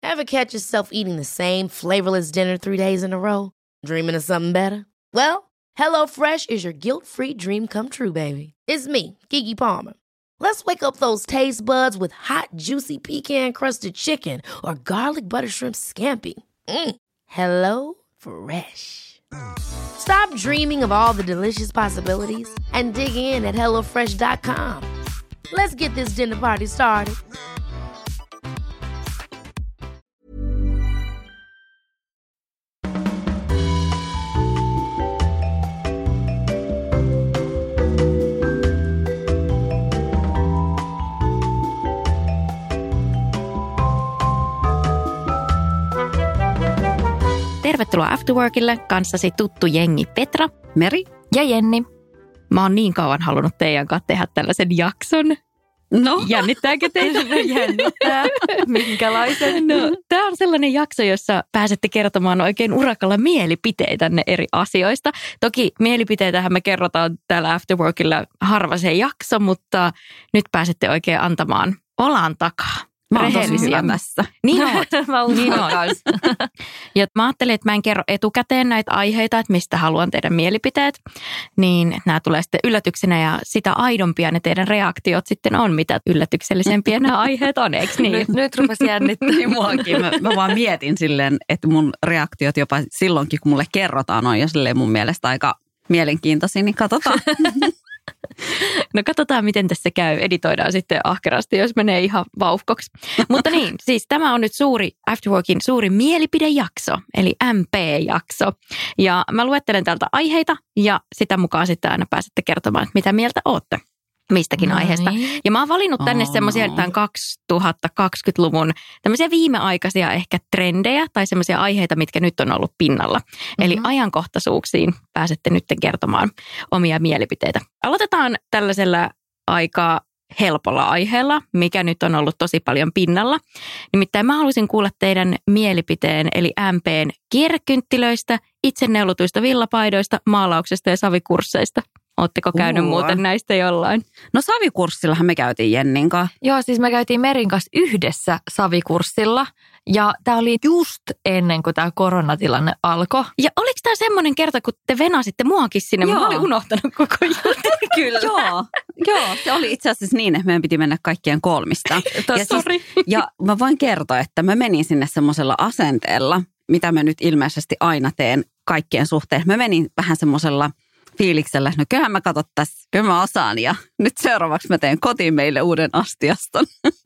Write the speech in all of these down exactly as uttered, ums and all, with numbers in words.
Ever catch yourself eating the same flavorless dinner three days in a row? Dreaming of something better? Well, HelloFresh is your guilt-free dream come true, baby. It's me, Keke Palmer. Let's wake up those taste buds with hot, juicy pecan-crusted chicken or garlic butter shrimp scampi. Mm. Hello Fresh. Stop dreaming of all the delicious possibilities and dig in at hello fresh dot com. Let's get this dinner party started. Tervetuloa Afterworkille, kanssasi tuttu jengi Petra, Meri ja Jenni. Mä oon niin kauan halunnut teidän kanssa tehdä tällaisen jakson. No. Jännittääkö teitä? Jännittää. Minkälaisen? No, tää on sellainen jakso, jossa pääsette kertomaan oikein urakalla mielipiteitänne eri asioista. Toki mielipiteitähän me kerrotaan täällä Afterworkilla harva se jakso, mutta nyt pääsette oikein antamaan olan takaa. Mä oon tosi hyvä tässä. Niin oot. Mä uskon niin oot. Ja mä ajattelin, että mä en kerro etukäteen näitä aiheita, että mistä haluan teidän mielipiteet. Niin nämä tulee sitten yllätyksenä ja sitä aidompia ne teidän reaktiot sitten on, mitä yllätyksellisempiä nämä aiheet on, eikö niin? Nyt, nyt rupesi jännittää. Niin muakin. Mä, mä vaan mietin silleen, että mun reaktiot jopa silloinkin, kun mulle kerrotaan, on jo silleen mun mielestä aika mielenkiintoisia, niin katsotaan. No katsotaan, miten tässä käy. Editoidaan sitten ahkerasti, jos menee ihan vauhkoksi. Mutta niin, siis tämä on nyt suuri Afterworkin suuri mielipidejakso, eli M P-jakso. Ja mä luettelen täältä aiheita ja sitä mukaan sitten aina pääsette kertomaan, että mitä mieltä ootte mistäkin no aiheesta. niin. Ja mä oon valinnut tänne Oh, semmoisia no. tämän kaksituhattakaksikymmentäluvun tämmöisiä viimeaikaisia ehkä trendejä tai semmoisia aiheita, mitkä nyt on ollut pinnalla. Mm-hmm. Eli ajankohtaisuuksiin pääsette nyt kertomaan omia mielipiteitä. Aloitetaan tällaisella aika helpolla aiheella, mikä nyt on ollut tosi paljon pinnalla. Nimittäin mä haluaisin kuulla teidän mielipiteen, eli M P:n kierrekynttilöistä, itseneulotuista villapaidoista, maalauksesta ja savikursseista. Ootteko käynyt Uua. muuten näistä jollain? No savikurssillahan me käytiin Jennin kanssa. Joo, siis me käytiin Merin kanssa yhdessä savikurssilla ja tämä oli just ennen kuin tämä koronatilanne alkoi. Ja oliko tämä semmoinen kerta, kun te venasitte muakin sinne? Joo. Mä olin unohtanut koko jutun. Kyllä. Joo, joo, se oli itse asiassa niin, että meidän piti mennä kaikkien kolmista. Ja, Sori. ja mä voin kertoa, että mä menin sinne semmoisella asenteella, mitä mä nyt ilmeisesti aina teen kaikkien suhteen. Mä menin vähän semmoisella fiiliksellä, no kyllähän mä katot tässä, kyllä mä osaan ja nyt seuraavaksi mä teen kotiin meille uuden astiaston.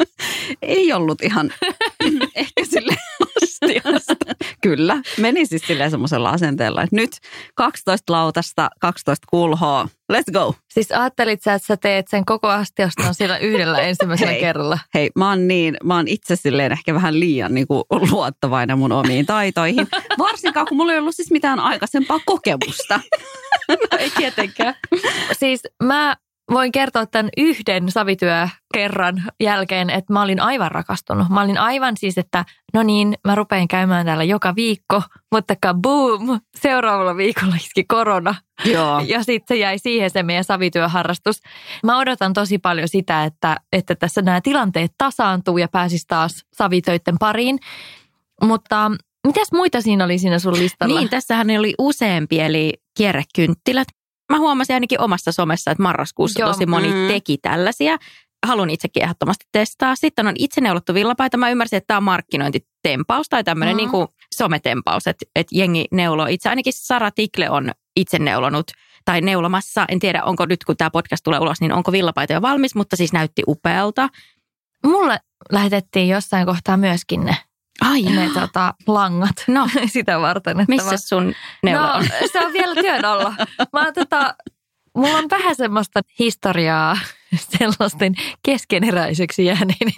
Ei ollut ihan ehkä sille astiasta. Kyllä, meni siis silleen semmoisella asenteella, että nyt kaksitoista lautasta, kaksitoista kulhoa, let's go. Siis ajattelit sä, että sä teet sen koko astiaston sillä yhdellä ensimmäisellä Hei. kerralla? Hei, mä oon niin, mä oon itse silleen ehkä vähän liian niin kuin luottavainen mun omiin taitoihin. Varsinkaan, kun mulla ei ollut siis mitään aikaisempaa kokemusta. No ei tietenkään. Siis mä voin kertoa tämän yhden savityökerran jälkeen, että mä olin aivan rakastunut. Mä olin aivan siis, että no niin, mä rupean käymään täällä joka viikko, mutta boom, seuraavalla viikolla iski korona. Joo. Ja sitten se jäi siihen se meidän savityöharrastus. Mä odotan tosi paljon sitä, että, että tässä nämä tilanteet tasaantuu ja pääsis taas savitöiden pariin. Mutta mitäs muita siinä oli siinä sun listalla? Niin, tässähän oli useampi, eli kierrekynttilät. Mä huomasin ainakin omassa somessa, että marraskuussa Joo, tosi moni mm. teki tällaisia. Haluan itsekin ehdottomasti testaa. Sitten on itseneulottu villapaita. Mä ymmärsin, että tämä on markkinointitempaus tai tämmöinen Mm. niin kuin sometempaus, että, että jengi neuloo itse. Ainakin Sara Tikle on itse neulonut tai neulomassa. En tiedä, onko nyt kun tämä podcast tulee ulos, niin onko villapaita jo valmis, mutta siis näytti upealta. Mulle lähetettiin jossain kohtaa myöskin ne, Ai ne tota, langat No, sitä varten. Että missä mä- sun neula No, on? se on vielä työn alla. Mä oon tota, mulla on vähän semmoista historiaa sellaisten keskeneräiseksi jääneiden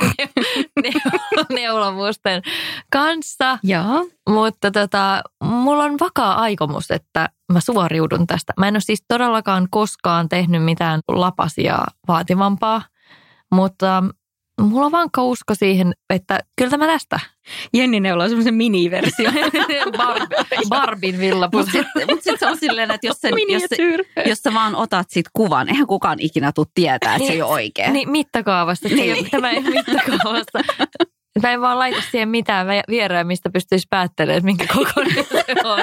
neulamusten kanssa. Joo. Mutta tota, mulla on vakaa aikomus, että mä suoriudun tästä. Mä en ole siis todellakaan koskaan tehnyt mitään lapasia vaativampaa, mutta mulla on vankka usko siihen, että kyllä mä tästä. Jenni neuloo semmoisen miniversio. Bar- Barbin villapussi. Mutta sitten mut sit se on silleen, että jos, sen, jos, se, Miniatyyr. jos sä vaan otat siitä kuvan, eihän kukaan ikinä tule tietää, että se ei ole oikea. Niin, mittakaavasta. Se ei Niin. ole, tämä ei ole mittakaavasta. Mä en vaan laita siihen mitään viereen, mistä pystyisi päättelemään, että minkä kokoinen se on.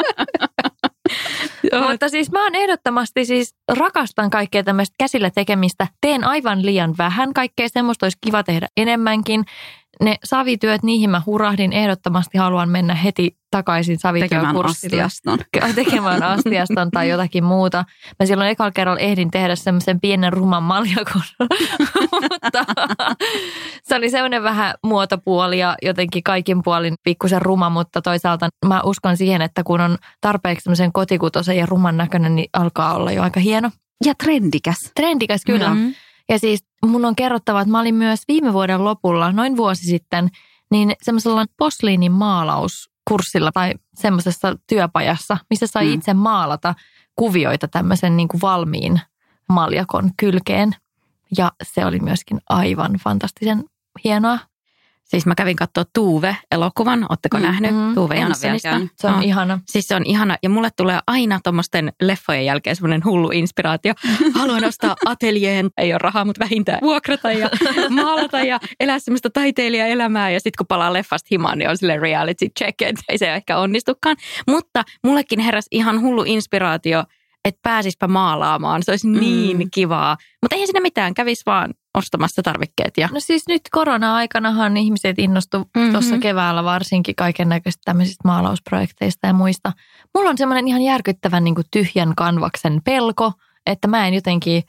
Mutta siis mä oon ehdottomasti siis rakastan kaikkea tämmöistä käsillä tekemistä. Teen aivan liian vähän. Kaikkea semmoista olisi kiva tehdä enemmänkin. Ne savityöt, niihin mä hurahdin. Ehdottomasti haluan mennä heti takaisin savityökurssille. Tekemään astiaston. Tekemään astiaston tai jotakin muuta. Mä silloin ekalla kerralla ehdin tehdä semmoisen pienen ruman maljakon. Mutta se oli semmoinen vähän muotopuoli ja jotenkin kaikin puolin pikkusen ruma, mutta toisaalta mä uskon siihen, että kun on tarpeeksi semmoisen kotikutosen ja ruman näköinen, niin alkaa olla jo aika hieno. Ja trendikäs. Trendikäs, kyllä. Mm-hmm. Ja siis mun on kerrottava, että mä olin myös viime vuoden lopulla, noin vuosi sitten, niin semmoisella posliinin maalauskurssilla tai semmoisessa työpajassa, missä sai mm. itse maalata kuvioita tämmöisen niin kuin valmiin maljakon kylkeen. Ja se oli myöskin aivan fantastisen hienoa. Siis mä kävin katsoa Tuve-elokuvan. Ootteko mm, nähnyt mm, Tuve Janssonista? Se on no. ihana. Siis se on ihana. Ja mulle tulee aina tuommoisten leffojen jälkeen semmoinen hullu inspiraatio. Haluan ostaa atelieen, ei ole rahaa, mutta vähintään vuokrata ja maalata ja elää semmoista taiteilijaelämää. Ja sitten kun palaa leffasta himaan, niin on silleen reality check, että ei se ehkä onnistukaan. Mutta mullekin heräsi ihan hullu inspiraatio, että pääsispä maalaamaan. Se olisi mm. niin kivaa. Mutta eihän siinä mitään, kävisi vaan ostamassa tarvikkeet. Ja... No siis nyt korona-aikanahan ihmiset innostu mm-hmm. tuossa keväällä varsinkin kaiken näköistä tämmöisistä maalausprojekteista ja muista. Mulla on semmoinen ihan järkyttävän niin kuin tyhjän kanvaksen pelko, että mä en jotenkin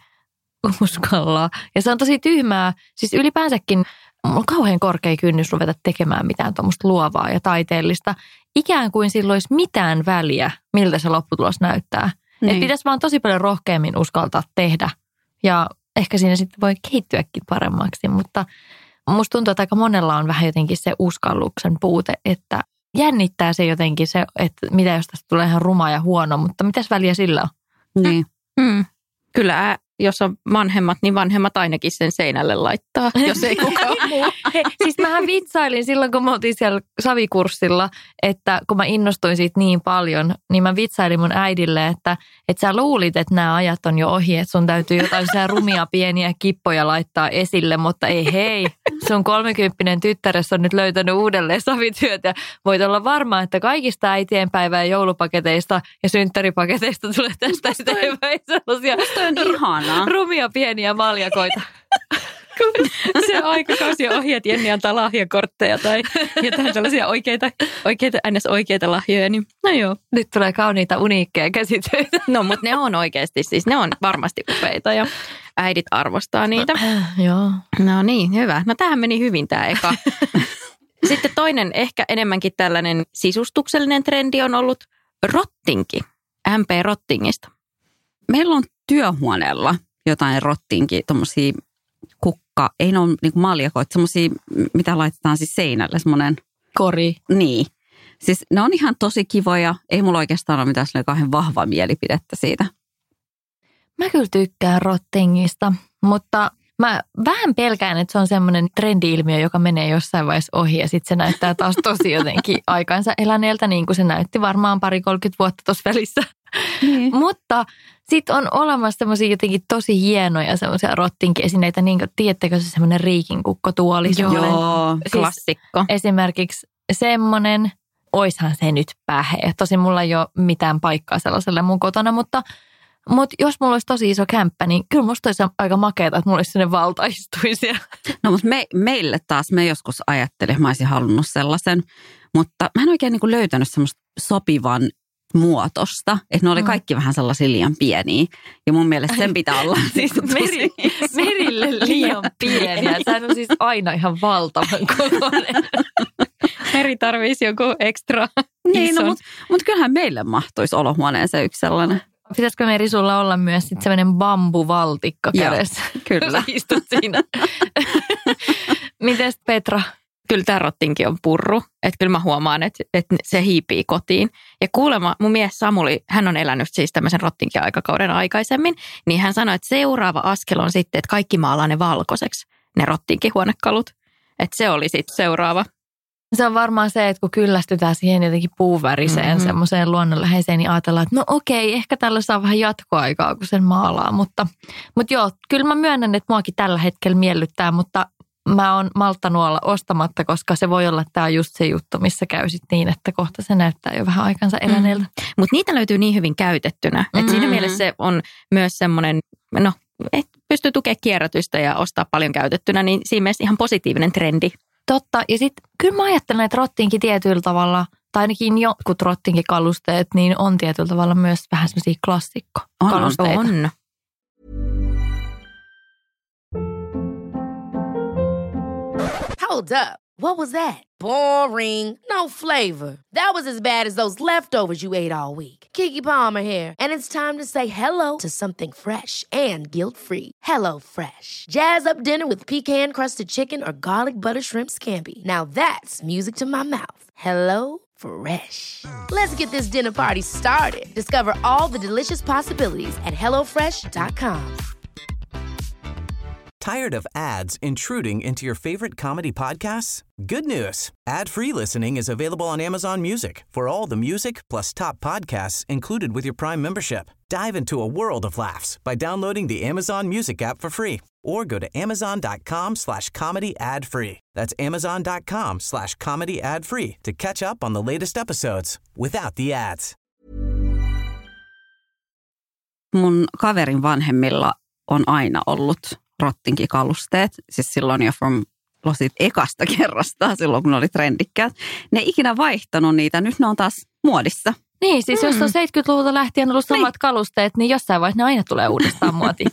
uskalla. Ja se on tosi tyhmää. Siis ylipäänsäkin mulla on kauhean korkea kynnys ruveta tekemään mitään tuommoista luovaa ja taiteellista. Ikään kuin sillä olisi mitään väliä, miltä se lopputulos näyttää. Niin. Että pitäisi vaan tosi paljon rohkeammin uskaltaa tehdä ja ehkä siinä sitten voi kehittyäkin paremmaksi, mutta musta tuntuu, että aika monella on vähän jotenkin se uskalluksen puute, että jännittää se jotenkin se, että mitä jos tästä tulee ihan ruma ja huono, mutta mitäs väliä sillä on? Niin. Mm. Kyllä, jos on vanhemmat, niin vanhemmat ainakin sen seinälle laittaa, jos ei kukaan muu. He, siis mähän vitsailin silloin, kun me oltiin siellä savikurssilla, että kun mä innostuin siitä niin paljon, niin mä vitsailin mun äidille, että, että sä luulit, että nämä ajat on jo ohi, että sun täytyy jotain rumia pieniä kippoja laittaa esille, mutta ei hei, sun kolmekymppinen tyttäres on nyt löytänyt uudelleen savityöt ja voit olla varma, että kaikista äitienpäivää joulupaketeista ja synttäripaketeista tulee tästä eteenpäin sellaisia ihanaa. Rumia pieniä maljakoita. Se aikakausi on ohi, että Jenni antaa lahjakortteja tai jotain tällaisia oikeita, oikeita, ns. Oikeita lahjoja. Niin, no joo. Nyt tulee kauniita uniikkeja käsitöitä. No, mutta ne on oikeasti, siis ne on varmasti upeita ja äidit arvostaa niitä. Joo. No niin, hyvä. No tämähän meni hyvin tämä eka. Sitten toinen ehkä enemmänkin tällainen sisustuksellinen trendi on ollut rottinki, M P-rottingista. Meillä on työhuoneella jotain rottinki, tommosia kukka, ei ne ole niin kuin maljakoita, semmosia, mitä laitetaan siis seinälle, semmoinen kori. Niin. Siis ne on ihan tosi kivoja, ei mulla oikeastaan ole mitään kauhean vahvaa mielipidettä siitä. Mä kyllä tykkään rottingista, mutta mä vähän pelkään, että se on semmoinen trendi-ilmiö, joka menee jossain vaiheessa ohi ja sitten se näyttää taas tosi jotenkin aikansa eläneeltä, niin kuin se näytti varmaan pari kolmekymmentä vuotta tuossa välissä. Niin. Mutta sitten on olemassa semmoisia jotenkin tosi hienoja semmoisia rottinkiesineitä, niin kuin tiedättekö se semmoinen riikinkukkotuoli? Joo, siis klassikko. Esimerkiksi semmoinen, oishan se nyt pähe. Tosin mulla ei ole mitään paikkaa sellaiselle mun kotona, mutta, mutta jos mulla olisi tosi iso kämppä, niin kyllä musta olisi aika makeata, että mulla olisi sellainen valtaistuisia. No mutta me, meille taas, me joskus ajattelin, että mä olisin halunnut sellaisen, mutta mä en oikein niin kuin löytänyt semmoista sopivan muotosta, että ne oli kaikki mm. vähän sellaisia liian pieniä. Ja mun mielestä sen pitää olla siis meri, merille liian pieniä. Sehän on siis aina ihan valtavan kokoinen. Meri tarvitsisi joku ekstra niin, ison. No, mutta mut kyllähän meille mahtuisi olohuoneeseen yksi sellainen. Pitäisikö Meri sulla olla myös sitten sellainen bambuvaltikka kädessä? Kyllä. Sä istut siinä. Mites Petra? Kyllä tämä rottinki on purru, että kyllä mä huomaan, että, että se hiipii kotiin. Ja kuulemma mun mies Samuli, hän on elänyt siis tämmöisen rottinkin aikakauden aikaisemmin, niin hän sanoi, että seuraava askel on sitten, että kaikki maalaa ne valkoiseksi, ne rottinkihuonekalut. Että se oli sitten seuraava. Se on varmaan se, että kun kyllästytään siihen jotenkin puuväriseen, mm-hmm. semmoiseen luonnonläheiseen, niin ajatellaan, että no okei, ehkä tällä saa vähän jatkoaikaa, kun sen maalaa. Mutta, mutta joo, kyllä mä myönnän, että muakin tällä hetkellä miellyttää, mutta mä oon malttanut olla ostamatta, koska se voi olla, että tämä on just se juttu, missä käy sit niin, että kohta se näyttää jo vähän aikansa eläneeltä. Mm. Mutta niitä löytyy niin hyvin käytettynä. Mm. Että siinä mielessä se on myös semmoinen, no, että pystyy tukemaan kierrätystä ja ostaa paljon käytettynä, niin siinä mielessä ihan positiivinen trendi. Totta. Ja sitten kyllä mä ajattelen, että rottinkin tietyllä tavalla, tai ainakin jotkut rottinkikalusteet, niin on tietyllä tavalla myös vähän semmoisia klassikkokalusteita. On, on. Hold up. What was that? Boring. No flavor. That was as bad as those leftovers you ate all week. Keke Palmer here, and it's time to say hello to something fresh and guilt-free. Hello Fresh. Jazz up dinner with pecan-crusted chicken or garlic butter shrimp scampi. Now that's music to my mouth. Hello Fresh. Let's get this dinner party started. Discover all the delicious possibilities at hello fresh dot com. Tired of ads intruding into your favorite comedy podcasts? Good news. Ad-free listening is available on Amazon Music for all the music plus top podcasts included with your Prime membership. Dive into a world of laughs by downloading the Amazon Music app for free or go to amazon.com slash comedy ad free. That's amazon.com slash comedy ad free to catch up on the latest episodes without the ads. Mun kaverin vanhemmilla on aina ollut rottinkikalusteet, siis silloin jo from losit ekasta kerrasta, silloin kun ne oli trendikkäät. Ne ei ikinä vaihtanut niitä, nyt ne on taas muodissa. Niin, siis mm. jos on seitsemänkymmentäluvulta lähtien ollut samat niin. kalusteet, niin jossain vaiheessa ne aina tulee uudestaan muotiin.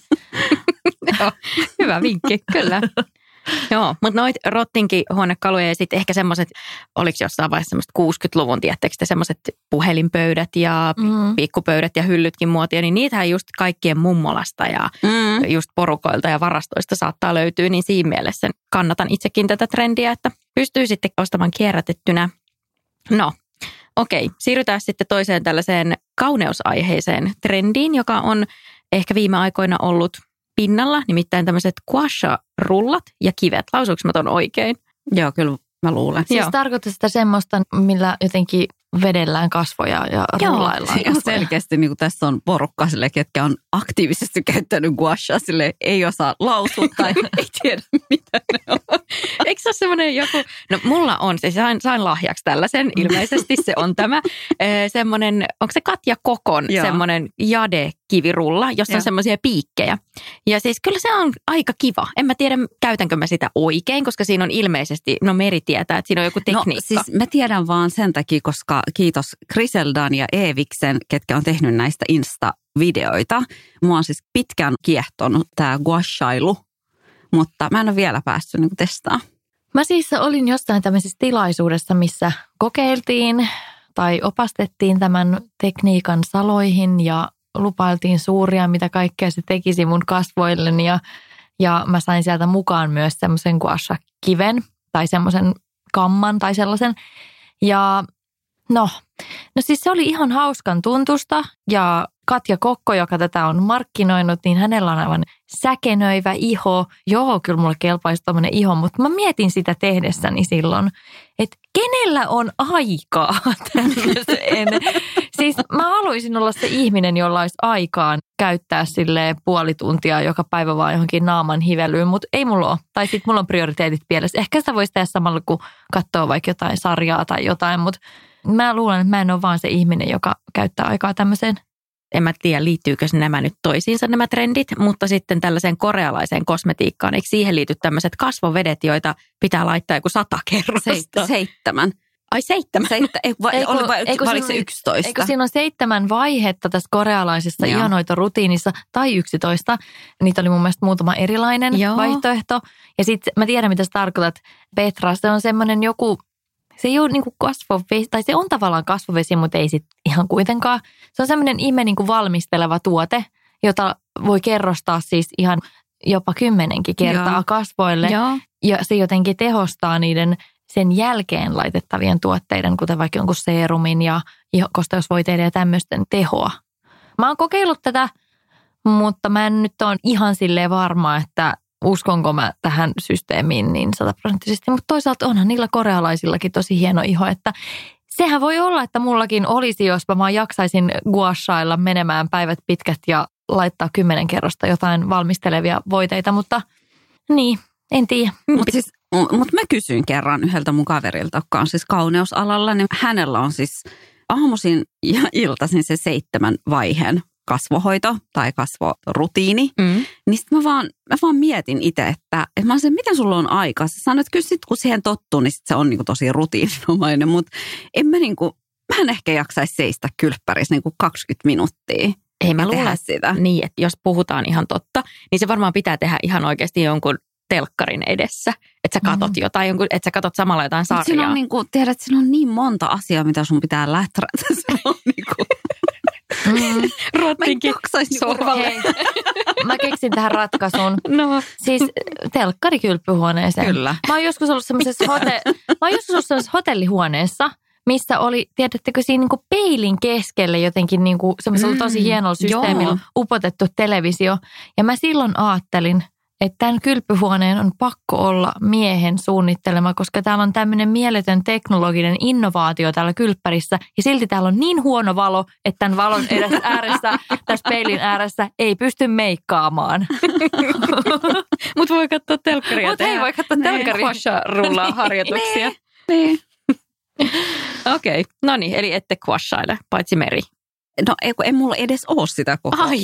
Joo, hyvä vinkki, kyllä. Joo, mutta noit rottinkihuonekaluja ja sitten ehkä semmoiset, oliko jossain vaiheessa semmoiset kuusikymmentäluvun, tiedättekö te, semmoiset puhelinpöydät ja mm. pikkupöydät ja hyllytkin muotia, niin niitähän just kaikkien mummolasta ja mm. just porukoilta ja varastoista saattaa löytyä, niin siinä mielessä kannatan itsekin tätä trendiä, että pystyy sitten ostamaan kierrätettynä. No, okei, siirrytään sitten toiseen tällaiseen kauneusaiheiseen trendiin, joka on ehkä viime aikoina ollut pinnalla, nimittäin tämmöiset gua-sha-rullat ja kivet. Lausuuko mä ton oikein? Joo, kyllä mä luulen. Siis Joo. tarkoittaa sitä semmoista, millä jotenkin vedellään kasvoja ja Joo, rullaillaan kasvoja. Selkeästi niin kuin tässä on porukka sille, ketkä on aktiivisesti käyttänyt gua-shaa, sille ei osaa lausua tai ei tiedä mitä ne on. Eikö se ole semmoinen joku, no mulla on, siis sain, sain lahjaksi tällaisen, ilmeisesti se on tämä, semmoinen, onko se Katja Kokon Joo. semmoinen jade-kivirulla, jossa Joo. on semmoisia piikkejä. Ja siis kyllä se on aika kiva. En mä tiedä, käytänkö mä sitä oikein, koska siinä on ilmeisesti, no Meri tietää, että siinä on joku tekniikka. No siis mä tiedän vaan sen takia, koska kiitos Griseldan ja Eeviksen, ketkä on tehnyt näistä Insta-videoita. Mua on siis pitkään kiehtonut tämä gua-shailu, mutta mä en ole vielä päässyt niin testaamaan. Mä siis olin jostain tämmöisessä tilaisuudessa, missä kokeiltiin tai opastettiin tämän tekniikan saloihin ja lupailtiin suuria, mitä kaikkea se tekisi mun kasvoilleni ja, ja mä sain sieltä mukaan myös semmoisen gua-sha-kiven tai semmoisen kamman tai sellaisen. Ja no, no siis se oli ihan hauskan tuntusta ja Katja Kokko, joka tätä on markkinoinut, niin hänellä on aivan säkenöivä iho. Joo, kyllä mulle kelpaisi tommoinen iho, mutta mä mietin sitä tehdessäni silloin, että kenellä on aikaa tämmöiseen. Siis mä haluaisin olla se ihminen, jolla olisi aikaan käyttää silleen puoli tuntia joka päivä vaan johonkin naaman hivelyyn, mutta ei mulla ole. Tai sitten mulla on prioriteetit pielessä. Ehkä sitä voisi tehdä samalla, kun katsoo vaikka jotain sarjaa tai jotain, mutta mä luulen, että mä en ole vaan se ihminen, joka käyttää aikaa tämmöiseen. En mä tiedä, liittyykö nämä nyt toisiinsa nämä trendit, mutta sitten tällaiseen korealaiseen kosmetiikkaan, eikö siihen liity tämmöiset kasvovedet, joita pitää laittaa joku sata kerrosta? Se, seitsemän. Ai seitsemän? Seittä, ei, vai, eikö, oli vai, eikö, vai oliko se yksitoista? Eikö siinä on seitsemän vaihetta tässä korealaisessa ihanhoitorutiinissa tai yksitoista? Niitä oli mun mielestä muutama erilainen Joo. vaihtoehto. Ja sitten mä tiedän, mitä sä tarkoitat, Petra. Se on semmoinen joku, se ei ole niin kuin kasvovesi, tai se on tavallaan kasvovesi, mutta ei sitten ihan kuitenkaan. Se on semmoinen ihme niin kuin valmisteleva tuote, jota voi kerrostaa siis ihan jopa kymmenenkin kertaa Joo. kasvoille. Joo. Ja se jotenkin tehostaa niiden sen jälkeen laitettavien tuotteiden, kuten vaikka jonkun seerumin ja kosteusvoiteiden ja tämmöisten tehoa. Mä oon kokeillut tätä, mutta mä en nyt ole ihan silleen varma, että uskonko mä tähän systeemiin niin sataprosenttisesti. Mutta toisaalta onhan niillä korealaisillakin tosi hieno iho, että sehän voi olla, että mullakin olisi, jos mä vaan jaksaisin gua-shailla menemään päivät pitkät ja laittaa kymmenen kerrosta jotain valmistelevia voiteita, mutta niin. En tiedä. Mutta siis, mut mä kysyin kerran yhdeltä mun kaverilta, joka on siis kauneusalalla, niin hänellä on siis aamuisin ja iltaisin se seitsemän vaiheen kasvohoito tai kasvorutiini. Mm. Niin sit mä vaan, mä vaan mietin itse, että, että mä sanoin, miten sulla on aika? Sä sanoit, että kyllä sit kun siihen tottuu, niin sit se on niinku tosi rutiininomainen, mutta en mä niinku, mä en ehkä jaksaisi seistä kylppärissä niinku kaksikymmentä minuuttia. Ei mä luulen sitä. Niin, että jos puhutaan ihan totta, niin se varmaan pitää tehdä ihan oikeasti jonkun telkkarin edessä. Että sä katot mm. jotain, jonkun, että sä katot samalla jotain sarjaa. Siinä on niin kuin, tiedät, että siinä on niin monta asiaa, mitä sun pitää läträtä. Se on niin kuin... Mm. Ruottinkin sohvalle. Mä keksin tähän ratkaisun. No. Siis telkkari kylpyhuoneeseen. Kyllä. Mä oon joskus ollut semmoisessa hote- mä oon joskus ollut semmoisessa hotellihuoneessa, missä oli, tiedättekö, siinä niinku peilin keskelle jotenkin niinku semmoisella mm, tosi hienolla systeemillä joo. upotettu televisio. Ja mä silloin ajattelin, että tämän kylpyhuoneen on pakko olla miehen suunnittelema, koska täällä on tämmöinen mieletön teknologinen innovaatio täällä kylppärissä. Ja silti täällä on niin huono valo, että tämän valon edessä ääressä, tässä peilin ääressä ei pysty meikkaamaan. Mutta voi katsoa telkkaria. Mutta ei voi katsoa telkkaria. Quasha-rullaa harjoituksia. Niin. Okei, okay. No niin, eli ette quashaile, paitsi Meri. No ei, ei mulla edes ole sitä koko Ai,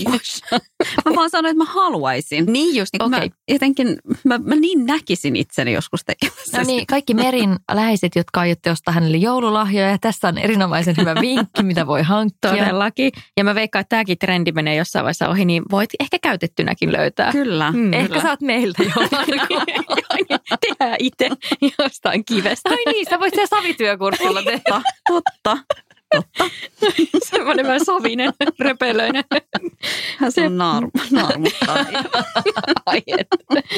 mä vaan sanoin, että mä haluaisin. Niin just, okei. Okay. Jotenkin, mä, mä niin näkisin itseni joskus tekemässä. No niin, kaikki Merin läheiset, jotka aiotte ostaa hänelle joululahjoja. Ja tässä on erinomaisen hyvä vinkki, mitä voi hankkia. Todellakin. Ja mä veikkaan, että tämäkin trendi menee jossain vaiheessa ohi, niin voit ehkä käytettynäkin löytää. Kyllä. Mm, ehkä kyllä. saat meiltä joululahjoja. Tehdään itse jostain kivestä. Ai niin, sä voit siellä savityökurssilla tehdä. Totta. Totta. Semmoinen vähän savinen, repelöinen. Se on naarmu, naarmuttaa. Ai että.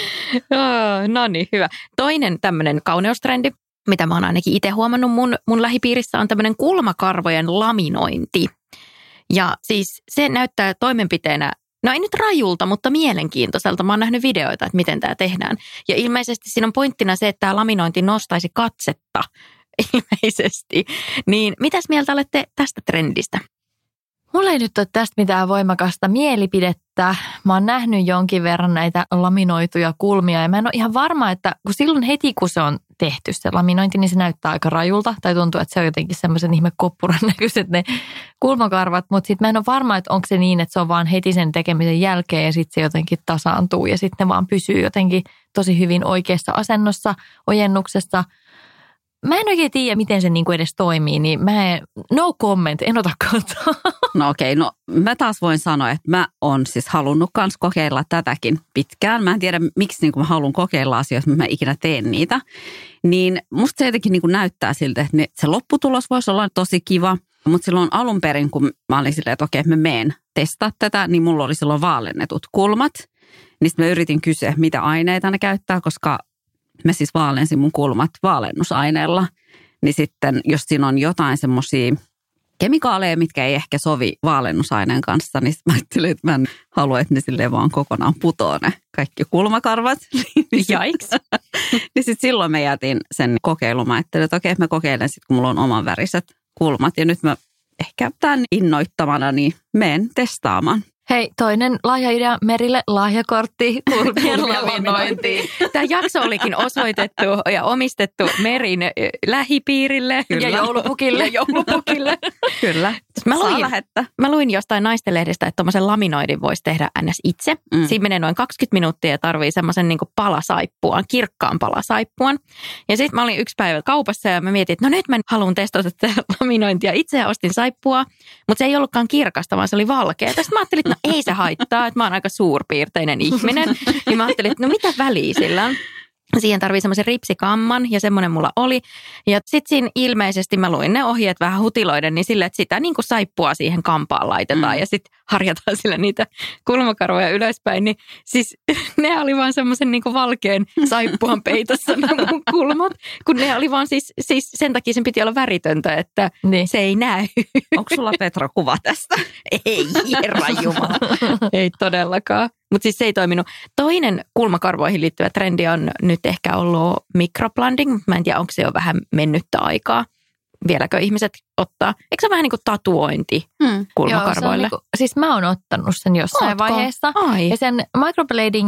Oh, no niin, hyvä. Toinen tämmöinen kauneustrendi, mitä mä oon ainakin itse huomannut mun, mun lähipiirissä, on tämmöinen kulmakarvojen laminointi. Ja siis se näyttää toimenpiteenä, no ei nyt rajulta, mutta mielenkiintoiselta. Mä oon nähnyt videoita, että miten tämä tehdään. Ja ilmeisesti siinä on pointtina se, että tämä laminointi nostaisi katsetta. Ilmeisesti. Niin mitäs mieltä olette tästä trendistä? Mulla ei nyt ole tästä mitään voimakasta mielipidettä. Mä oon nähnyt jonkin verran näitä laminoituja kulmia ja mä en ole ihan varma, että kun silloin heti kun se on tehty se laminointi, niin se näyttää aika rajulta. Tai tuntuu, että se on jotenkin semmoisen ihme koppuran näköiset ne kulmakarvat. Mutta sitten mä en ole varma, että onko se niin, että se on vaan heti sen tekemisen jälkeen ja sitten se jotenkin tasaantuu. Ja sitten ne vaan pysyy jotenkin tosi hyvin oikeassa asennossa, ojennuksessa. Mä en oikein tiedä, miten se niinku edes toimii, niin mä en, no comment, en ota kantaa. No okei, okay, no mä taas voin sanoa, että mä oon siis halunnut kans kokeilla tätäkin pitkään. Mä en tiedä, miksi niin mä haluan kokeilla asioita, mutta mä ikinä teen niitä. Niin musta se jotenkin niin näyttää siltä, että ne, se lopputulos voisi olla tosi kiva. Mutta silloin alun perin, kun mä olin silleen, että okei, okay, mä meen testaa tätä, niin mulla oli silloin vaalennetut kulmat. Niin sitten mä yritin kysyä, mitä aineita ne käyttää, koska mä siis vaalensin mun kulmat vaalennusaineella, niin sitten jos siinä on jotain semmoisia kemikaaleja, mitkä ei ehkä sovi vaalennusaineen kanssa, niin mä ajattelin, että mä en halua, että ne silleen vaan kokonaan putoo ne kaikki kulmakarvat. Jaiks. Niin sitten silloin mä jätin sen kokeilun. Mä ajattelin, että okei, mä kokeilen sitten, kun mulla on oman väriset kulmat. Ja nyt mä ehkä tämän innoittamana niin menen testaamaan. Hei, toinen lahjaidea Merille, lahjakortti kulmien laminointiin. Tämä jakso olikin osoitettu ja omistettu Merin lähipiirille. Kyllä. Ja joulupukille. Ja joulupukille. Kyllä. Mä luin, mä luin jostain naistenlehdestä, että tuommoisen laminoidin voisi tehdä ns. Itse. Mm. Siinä menee noin kaksikymmentä minuuttia ja tarvii semmoisen niin kuin palasaippuan, kirkkaan palasaippuan. Ja sitten mä olin yksi päivä kaupassa ja mä mietin, että no nyt mä haluan testata tätä laminointia. Itse ostin saippua, mutta se ei ollutkaan kirkasta, vaan se oli valkea. Sitten mä ajattelin, että no ei se haittaa, että mä oon aika suurpiirteinen ihminen. Ja mä ajattelin, että no mitä väliä sillä on. Siihen tarvii semmoisen ripsikamman ja semmoinen mulla oli. Ja sitten siinä ilmeisesti mä luin ne ohjeet vähän hutiloiden, niin sille, että sitä niin kuin saippua siihen kampaan laitetaan mm. ja sitten harjataan sillä niitä kulmakarvoja ylöspäin. Niin siis ne oli vaan semmoisen niin kuin valkean saippuan peitossa ne mun kulmat, kun ne oli vaan siis, siis sen takia sen piti olla väritöntä, että niin. Se ei näy. Onko sulla Petra kuva tästä? Ei, herranjumala. Ei todellakaan. Mutta siis se ei toiminut. Toinen kulmakarvoihin liittyvä trendi on nyt ehkä ollut microblending. Mä en tiedä, onko se jo vähän mennyttä aikaa. Vieläkö ihmiset ottaa? Eikö se ole vähän niin kuin tatuointi hmm. kulmakarvoille? Joo, niin kuin, siis mä oon ottanut sen jossain Ootko? Vaiheessa. Ai. Ja sen microbladingin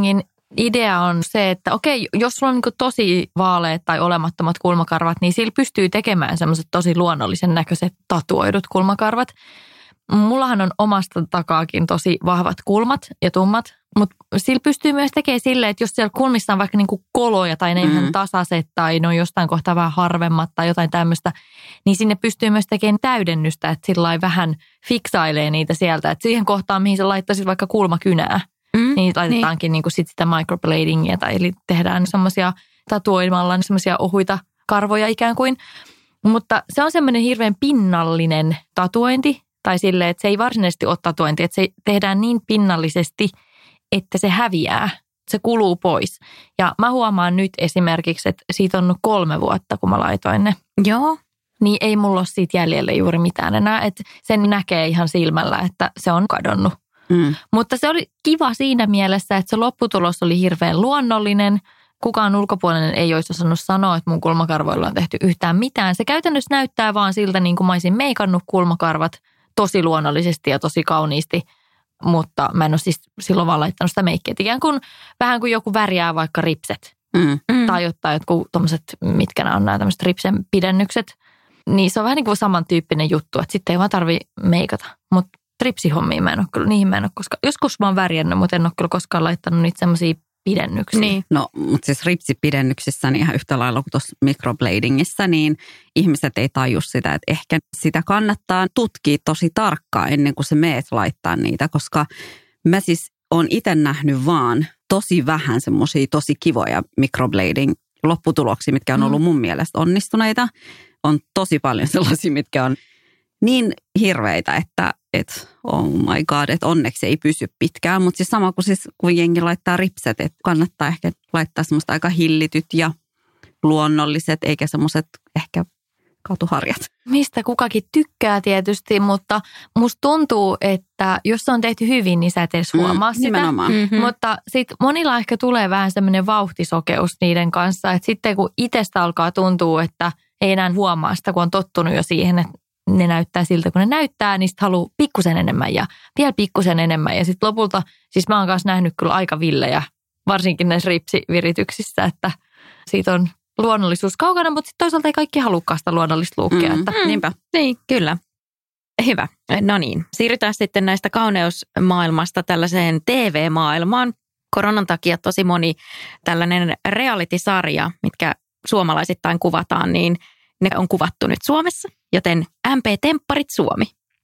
idea on se, että okei, jos sulla on niin kuin tosi vaaleat tai olemattomat kulmakarvat, niin sillä pystyy tekemään semmoiset tosi luonnollisen näköiset tatuoidut kulmakarvat. Mullahan on omasta takaakin tosi vahvat kulmat ja tummat, mutta sillä pystyy myös tekemään silleen, että jos siellä kulmissa on vaikka niin kuin koloja tai ne ihan mm. tasaiset tai ne on jostain kohtaa vähän harvemmat tai jotain tämmöistä, niin sinne pystyy myös tekemään täydennystä, että sillä vähän fiksailee niitä sieltä. Että siihen kohtaan, mihin sä laittaisit vaikka kulmakynää, mm. niin laitetaankin niin. Niin kuin sit sitä microbladingia tai eli tehdään semmoisia tatuoimalla semmoisia ohuita karvoja ikään kuin. Mutta se on semmoinen hirveän pinnallinen tatuointi. Tai silleen, että se ei varsinaisesti ole tatuointi, että se tehdään niin pinnallisesti, että se häviää, se kuluu pois. Ja mä huomaan nyt esimerkiksi, että siitä on kolme vuotta, kun mä laitoin ne. Joo. Niin ei mulla ole siitä jäljellä juuri mitään enää, että sen näkee ihan silmällä, että se on kadonnut. Mm. Mutta se oli kiva siinä mielessä, että se lopputulos oli hirveän luonnollinen. Kukaan ulkopuolinen ei olisi osannut sanoa, että mun kulmakarvoilla on tehty yhtään mitään. Se käytännössä näyttää vaan siltä, niin kuin mä olisin meikannut kulmakarvat tosi luonnollisesti ja tosi kauniisti, mutta mä en ole siis silloin vaan laittanut sitä meikkiä. Ikään kuin vähän kuin joku värjää vaikka ripset mm. tai ottaa jotkut tommoset, mitkä nämä on nämä tämmöiset ripsen pidennykset. Niin se on vähän niin kuin samantyyppinen juttu, että sitten ei vaan tarvitse meikata. Mutta ripsihommia mä en ole kyllä, niihin mä en ole koskaan. Joskus mä oon värjännyt, mutta en ole kyllä koskaan laittanut niitä semmoisia pidennyksiä. Niin. No, mutta siis ripsipidennyksissä niin ihan yhtä lailla kuin tuossa microbladingissa, niin ihmiset ei taju sitä, että ehkä sitä kannattaa tutkia tosi tarkkaan ennen kuin se meet laittaa niitä, koska mä siis oon itse nähnyt vaan tosi vähän semmoisia tosi kivoja microblading lopputuloksia, mitkä on ollut mun mielestä onnistuneita. On tosi paljon sellaisia, mitkä on niin hirveitä, että et, oh my god, että onneksi ei pysy pitkään. Mutta siis sama kuin siis, kun jengi laittaa ripset, että kannattaa ehkä laittaa semmoista aika hillityt ja luonnolliset, eikä semmoiset ehkä katuharjat. Mistä kukakin tykkää tietysti, mutta musta tuntuu, että jos se on tehty hyvin, niin sä et edes huomaa mm, sitä. Nimenomaan. Mm-hmm. Mutta sitten monilla ehkä tulee vähän semmoinen vauhtisokeus niiden kanssa, että sitten kun itsestä alkaa tuntua, että ei enää huomaa sitä, kun on tottunut jo siihen, että ne näyttää siltä, kun ne näyttää, niin sitten haluaa pikkusen enemmän ja vielä pikkusen enemmän. Ja sitten lopulta, siis mä oon kanssa nähnyt kyllä aika villejä, varsinkin näissä ripsivirityksissä, että siitä on luonnollisuus kaukana, mutta sitten toisaalta ei kaikki halukkaan sitä luonnollista luukkia. Mm, että. Niinpä. Niin, kyllä. Hyvä. No niin, siirrytään sitten näistä kauneusmaailmasta tällaiseen T V-maailmaan. Koronan takia tosi moni tällainen reality-sarja, mitkä suomalaisittain kuvataan, niin ne on kuvattu nyt Suomessa, joten M P-tempparit Suomi.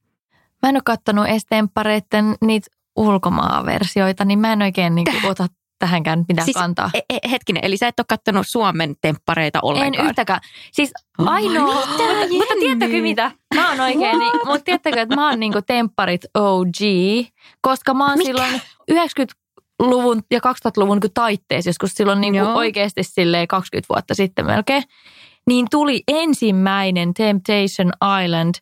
Mä en ole katsonut edes temppareiden niitä ulkomaaversioita, niin mä en oikein niin kuin ota tähänkään mitään siis, kantaa. E- e- hetkinen, eli sä et ole katsonut Suomen temppareita ollenkaan? En yhtäkään. Siis ainoa, oh, mutta, mutta tiedättekö mitä? Mä oon oikein, niin, mutta tiedättekö, että mä oon niinku tempparit O G, koska mä oon Mikä? silloin yhdeksänkymmentäluvun ja kaksituhattaluvun niin taitteessa, joskus silloin niin kuin oikeasti silleen kaksikymmentä vuotta sitten melkein, niin tuli ensimmäinen Temptation Island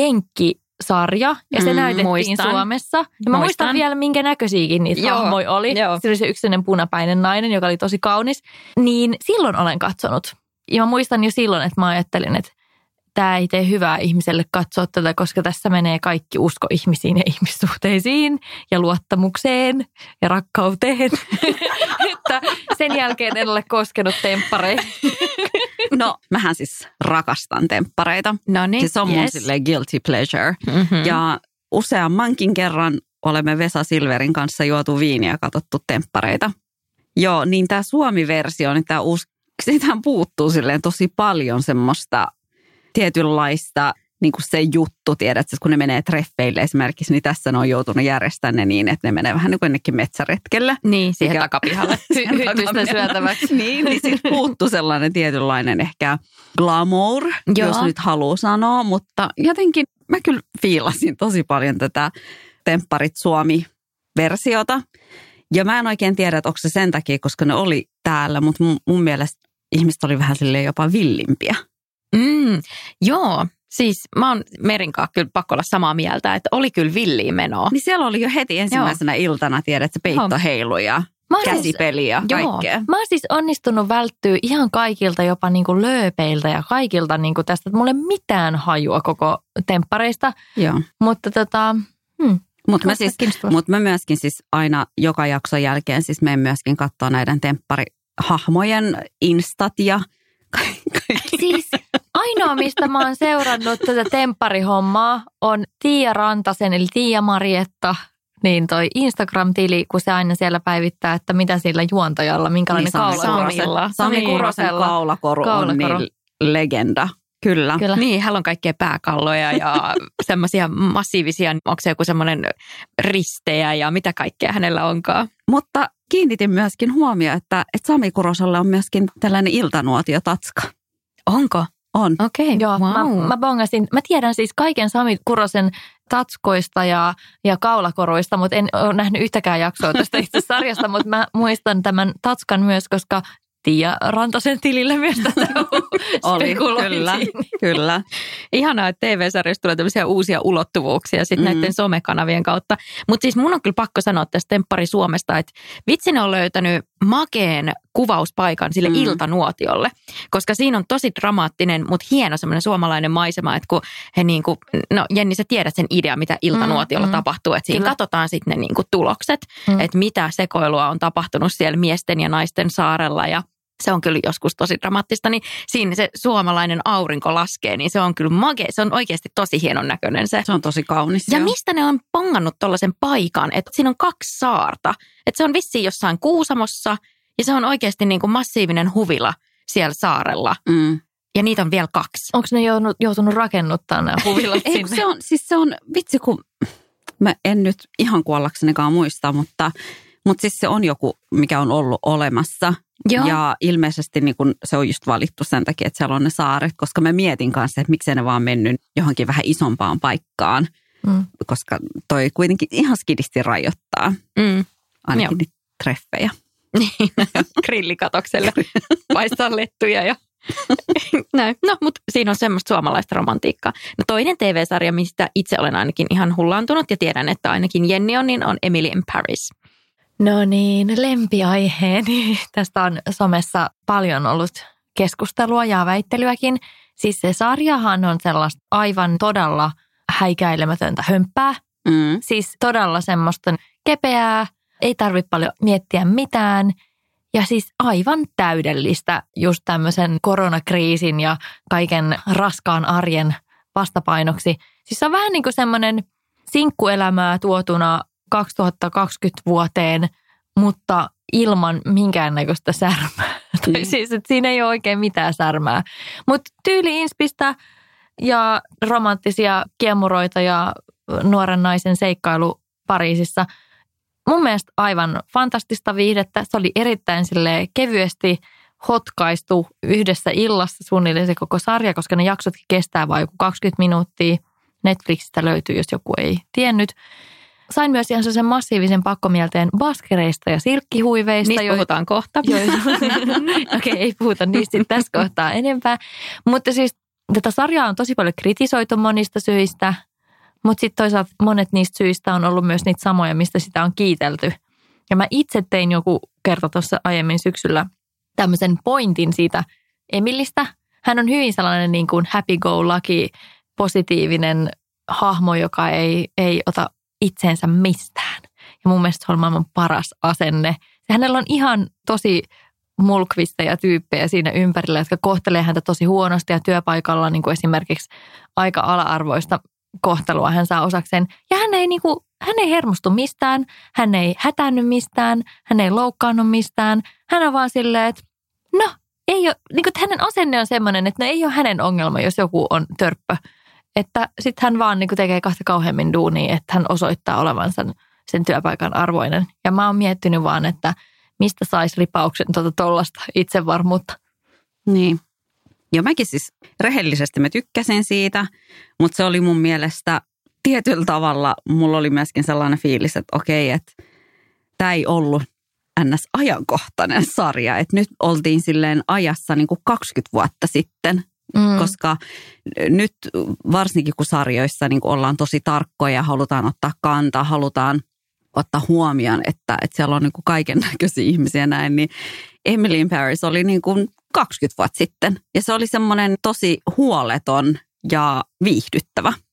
jenkkisarja ja se mm, näytettiin muistan. Suomessa. Ja mä muistan. muistan vielä, minkä näköisiäkin niitä Joo. hahmoja oli. Joo. Se oli se yksinen punapäinen nainen, joka oli tosi kaunis. Niin silloin olen katsonut. Ja mä muistan jo silloin, että mä ajattelin, että tämä ei tee hyvää ihmiselle katsoa tätä, koska tässä menee kaikki usko ihmisiin ja ihmissuhteisiin ja luottamukseen ja rakkauteen. Että sen jälkeen en ole koskenut temppareihin. No, mähän siis rakastan temppareita. No niin, siis se on yes. mun silleen guilty pleasure. Mm-hmm. Ja useammankin kerran olemme Vesa Silverin kanssa juotu viiniä ja katsottu temppareita. Joo, niin tämä Suomi-versio, niin tämä uusi, siitähän puuttuu silleen tosi paljon semmoista tietynlaista niin kuin se juttu, tiedätkö, kun ne menee treffeille esimerkiksi, niin tässä ne on joutunut järjestämään ne niin, että ne menee vähän niin kuin ennenkin metsäretkelle. Niin, siihen mikä, takapihalle. Hyttystä syötäväksi. niin, niin siitä puuttuu sellainen tietynlainen ehkä glamour, Joo. jos nyt haluaa sanoa, mutta jotenkin mä kyllä fiilasin tosi paljon tätä Tempparit Suomi-versiota. Ja mä en oikein tiedä, että onko se sen takia, koska ne oli täällä, mutta mun, mun mielestä ihmiset oli vähän silleen jopa villimpiä. Mm, joo, siis mä oon Merinkaan kyllä pakko olla samaa mieltä, että oli kyllä villiä menoa. Niin siellä oli jo heti ensimmäisenä joo. iltana, tiedät, että peitto heilui ja käsipeli ja kaikkea. Joo. Mä oon siis onnistunut välttyä ihan kaikilta, jopa niinku lööpeiltä ja kaikilta niinku tästä, että mulla ei mitään hajua koko temppareista. Joo. Mutta tota... Hmm. Mutta mä, siis, mut mä myöskin siis aina joka jakson jälkeen siis menen myöskin katsoa näiden tempparihahmojen instat ja kaikki. Siis ainoa, mistä mä oon seurannut tätä tempparihommaa on Tiia Rantasen, eli Tiia Marietta, niin toi Instagram-tili, kun se aina siellä päivittää, että mitä sillä juontajalla, minkälainen niin, kaulakoru. Sami Kurosen kaulakoru on niin legenda. Kyllä. Kyllä. Niin, hän on kaikkea pääkalloja ja semmoisia massiivisia, onko se joku semmoinen ristejä ja mitä kaikkea hänellä onkaan. Mutta kiinnitin myöskin huomioon, että, että Sami Kurosella on myöskin tällainen iltanuotiotatska. Onko? On. Okei, okay. Joo, wow. mä, mä bongasin. Mä tiedän siis kaiken Sami Kurosen tatskoista ja, ja kaulakoruista, mutta en ole nähnyt yhtäkään jaksoa tästä itse sarjasta, mutta mä muistan tämän tatskan myös, koska Tiia Rantasen tilillä myös tätä oli, kyllä, kyllä. Ihanaa, että T V-sarjasta tulee tämmöisiä uusia ulottuvuuksia sitten mm. näiden somekanavien kautta. Mutta siis mun on kyllä pakko sanoa tästä Temppari Suomesta, että vitsi ne on löytänyt makeen kuvauspaikan sille mm. iltanuotiolle, koska siinä on tosi dramaattinen, mutta hieno semmoinen suomalainen maisema, että kun he niin kuin, no Jenni sä tiedät sen idea, mitä iltanuotiolla mm, tapahtuu, että siinä kyllä. katsotaan sitten ne niin kuin tulokset, mm. että mitä sekoilua on tapahtunut siellä miesten ja naisten saarella ja se on kyllä joskus tosi dramaattista, niin siinä se suomalainen aurinko laskee, niin se on kyllä mage, se on oikeasti tosi hienon näköinen se. Se on tosi kaunis. Ja joo. mistä ne on pongannut tollaisen paikan, että siinä on kaksi saarta, että se on vissiin jossain Kuusamossa ja se on oikeasti niin kuin massiivinen huvila siellä saarella. Mm. Ja niitä on vielä kaksi. Onko ne joutunut, joutunut rakennuttamaan nämä huvilat Ei, sinne? Se on, siis se on, vitsi kun, mä en nyt ihan kuollaksenikaan muista, mutta, mutta siis se on joku, mikä on ollut olemassa. Joo. Ja ilmeisesti niin kun se on just valittu sen takia, että siellä on ne saaret, koska mä mietin kanssa, että miksei ne vaan mennyt johonkin vähän isompaan paikkaan, mm. koska toi kuitenkin ihan skidisti rajoittaa mm. ainakin niitä treffejä. Niin, grillikatokselle paistaa lettuja ja näin. No, mutta siinä on semmoista suomalaista romantiikkaa. No toinen T V-sarja, mistä itse olen ainakin ihan hullaantunut ja tiedän, että ainakin Jenni on, niin on Emily in Paris. No niin, lempiaiheeni. Tästä on somessa paljon ollut keskustelua ja väittelyäkin. Siis se sarjahan on sellaista aivan todella häikäilemätöntä hömppää. Mm. Siis todella semmoista kepeää, ei tarvitse paljon miettiä mitään. Ja siis aivan täydellistä just tämmöisen koronakriisin ja kaiken raskaan arjen vastapainoksi. Siis se on vähän niin kuin semmoinen sinkkuelämää tuotuna kaksituhattakaksikymmentä vuoteen, mutta ilman minkäännäköistä särmää. Mm. Tai siis, että siinä ei ole oikein mitään särmää. Mutta tyyli-inspistä ja romanttisia kiemuroita ja nuoren naisen seikkailu Pariisissa. Mun mielestä aivan fantastista viihdettä. Se oli erittäin silleen kevyesti hotkaistu yhdessä illassa suunnilleen se koko sarja, koska ne jaksotkin kestää vain joku kaksikymmentä minuuttia. Netflixistä löytyy, jos joku ei tiennyt. Sain myös ihan sen massiivisen pakkomielteen baskereista ja silkkihuiveista. Niistä jo... puhutaan kohta. Okei, okay, ei puhuta niistä tässä kohtaa enempää. Mutta siis tätä sarjaa on tosi paljon kritisoitu monista syistä, mutta sitten toisaalta monet niistä syistä on ollut myös niitä samoja, mistä sitä on kiitelty. Ja mä itse tein joku kerta tuossa aiemmin syksyllä tämmöisen pointin siitä Emilistä. Hän on hyvin sellainen niin kuin happy-go-lucky, positiivinen hahmo, joka ei, ei ota itseensä mistään. Ja mun mielestä se on maailman paras asenne. Ja hänellä on ihan tosi mulkvisteja tyyppejä siinä ympärillä, jotka kohtelee häntä tosi huonosti ja työpaikalla niin kuin esimerkiksi aika ala-arvoista kohtelua hän saa osakseen. Ja hän ei, niin kuin, hän ei hermostu mistään, hän ei hätäänny mistään, hän ei loukkaannu mistään. Hän on vaan silleen, että no, ei ole, niin kuin, hänen asenne on semmoinen, että no ei ole hänen ongelma, jos joku on törppö. Että sitten hän vaan niin kuin tekee kahta kauheammin duunia, että hän osoittaa olevansa sen työpaikan arvoinen. Ja mä oon miettinyt vaan, että mistä saisi ripauksen tuota tollasta itsevarmuutta. Niin. Ja mäkin siis rehellisesti mä tykkäsin siitä, mutta se oli mun mielestä tietyllä tavalla, mulla oli myöskin sellainen fiilis, että okei, että tämä ei ollut ns. Ajankohtainen sarja. Että nyt oltiin silleen ajassa niin kuin kaksikymmentä vuotta sitten. Mm. Koska nyt varsinkin kun sarjoissa niin kun ollaan tosi tarkkoja, halutaan ottaa kantaa, halutaan ottaa huomioon, että, että siellä on niin kuin kaiken näköisiä ihmisiä näin, niin Emily in Paris oli niin kuin kaksikymmentä vuotta sitten. Ja se oli semmoinen tosi huoleton ja viihdyttävä.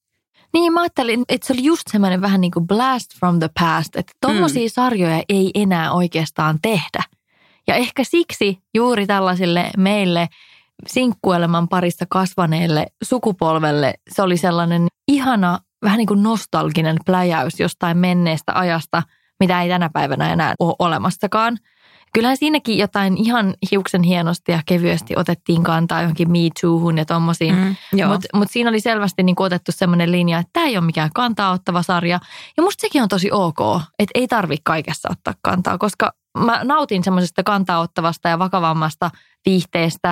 Niin, mä ajattelin, että se oli just semmoinen vähän niin kuin blast from the past, että tommosia mm. sarjoja ei enää oikeastaan tehdä. Ja ehkä siksi juuri tällaisille meille sinkkuelämän parissa kasvaneelle sukupolvelle se oli sellainen ihana, vähän niin kuin nostalginen pläjäys jostain menneestä ajasta, mitä ei tänä päivänä enää ole olemassakaan. Kyllähän siinäkin jotain ihan hiuksen hienosti ja kevyesti otettiin kantaa johonkin Me Toohun ja tommosiin. Mm, Mutta mut siinä oli selvästi niin otettu semmoinen linja, että tämä ei ole mikään kantaa ottava sarja. Ja musta sekin on tosi ok, että ei tarvitse kaikessa ottaa kantaa, koska mä nautin semmoisesta kantaa ottavasta ja vakavammasta viihteestä,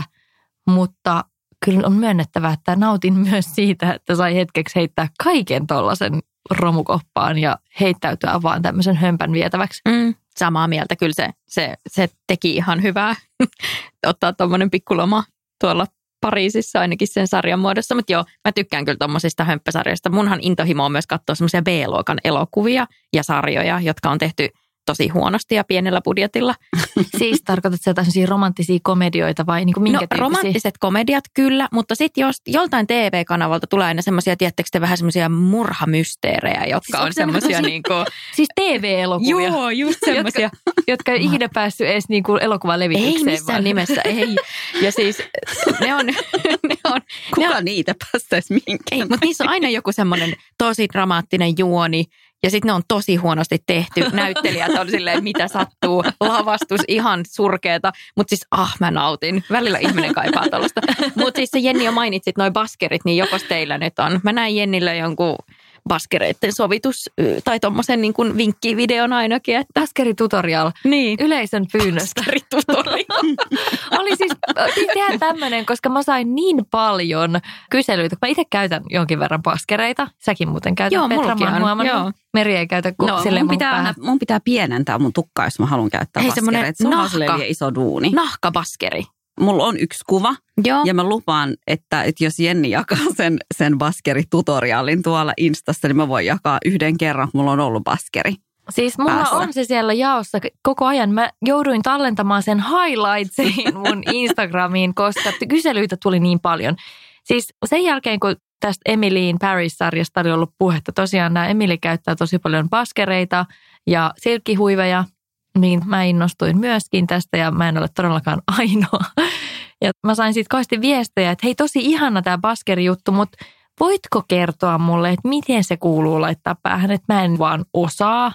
mutta kyllä on myönnettävä, että nautin myös siitä, että sai hetkeksi heittää kaiken tollaisen romukoppaan ja heittäytyä vaan tämmöisen hömpän vietäväksi. Mm. Samaa mieltä, kyllä se, se, se teki ihan hyvää ottaa tommoinen pikkuloma tuolla Pariisissa ainakin sen sarjan muodossa. Mutta joo, mä tykkään kyllä tommosista hömppäsarjoista. Munhan intohimo on myös katsoa semmoisia B-luokan elokuvia ja sarjoja, jotka on tehty tosi huonosti ja pienellä budjetilla. Siis tarkoitat sä jotain romanttisia komedioita vai niin kuin minkä no, tyyppisiä? Romanttiset komediat kyllä, mutta sitten jos joltain T V-kanavalta tulee aina semmoisia, tiedättekö te, vähän semmoisia murhamysteerejä, jotka siis on semmoisia niin kuin... Siis T V-elokuvia? Joo, just semmoisia. Jotka, jotka ei ikinä päässyt edes niin kuin elokuvalevitykseen. Ei missään vaan. Nimessä, ei. Ja siis ne on... Ne on Kuka ne on, niitä päästäisi minkään? Ei, mutta niissä on aina joku semmoinen tosi dramaattinen juoni. Ja sitten ne on tosi huonosti tehty. Näyttelijät on silleen, mitä sattuu. Lavastus ihan surkeeta. Mutta siis, ah, mä nautin. Välillä ihminen kaipaa tuollaista. Mutta siis se Jenni jo mainitsit, noi baskerit, niin jokos teillä nyt on. Mä näin Jennille jonkun baskereiden sovitus tai tommosen niin kuin vinkkivideon ainakin. Että... Baskeritutorial. Niin. Yleisön pyynnöstä. Baskeritutorial. Oli siis, siis tehdä tämmöinen, koska mä sain niin paljon kyselyitä. Mä itse käytän jonkin verran baskereita. Säkin muuten käytät. Joo, Petra, mä oon huomannut. Joo. Meri ei käytä, kun no, silleen mun pitää, päähän. mun pitää pienentää mun tukkaa, jos mä haluan käyttää Hei, baskereita. Se on nahka, liian iso duuni. Nahkabaskeri. Mulla on yksi kuva. Joo. Ja mä lupaan, että, että jos Jenni jakaa sen, sen baskeritutoriaalin tuolla Instassa, niin mä voin jakaa yhden kerran, mulla on ollut baskeri. Siis mulla päässä. On se siellä jaossa koko ajan. Mä jouduin tallentamaan sen highlightsiin mun Instagramiin, koska kyselyitä tuli niin paljon. Siis sen jälkeen, kun tästä Emily in Paris-sarjasta oli ollut puhetta, tosiaan nämä Emily käyttää tosi paljon baskereita ja silkkihuiveja, niin mä innostuin myöskin tästä ja mä en ole todellakaan ainoa. Ja mä sain sitten kauheasti viestejä, että hei, tosi ihana tämä baskeri-juttu, mutta voitko kertoa mulle, että miten se kuuluu laittaa päähän, että mä en vaan osaa.